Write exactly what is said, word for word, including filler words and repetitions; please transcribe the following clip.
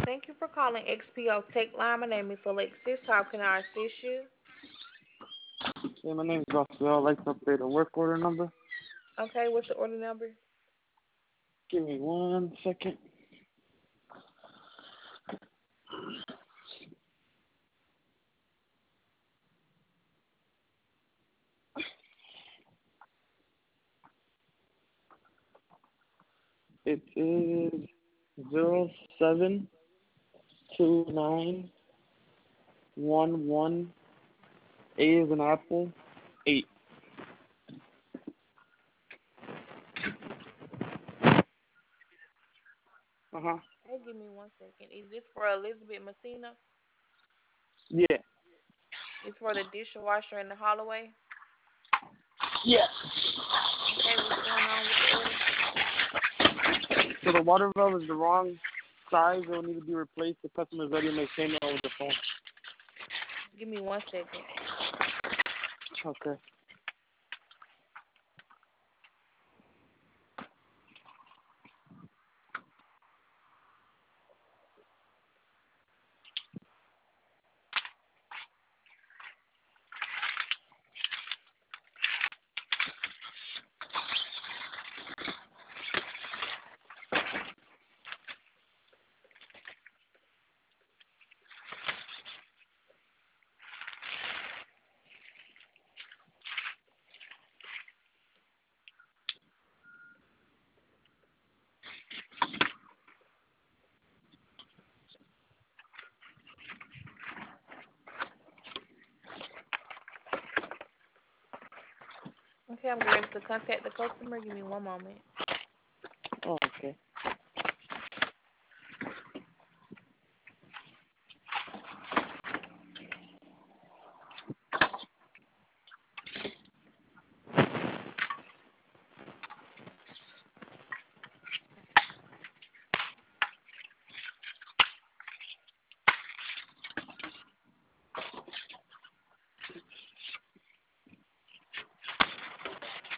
Thank you for calling X P O Tech Line. My name is Alexis. How can I assist you? Yeah, my name's Raphael. I'd like to update a work order number. Okay, what's the order number? Give me one second. It is zero seven two nine one one A is an apple eight. Uh huh. Hey, give me one second. Is this for Elizabeth Messina? Yeah. It's for the dishwasher in the hallway. Yes. Okay, what's going on with the order? So the water valve is the wrong size. It will need to be replaced. The customer's ready to make payment over the phone. Give me one second. Okay. Okay, I'm ready to contact the customer. Give me one moment.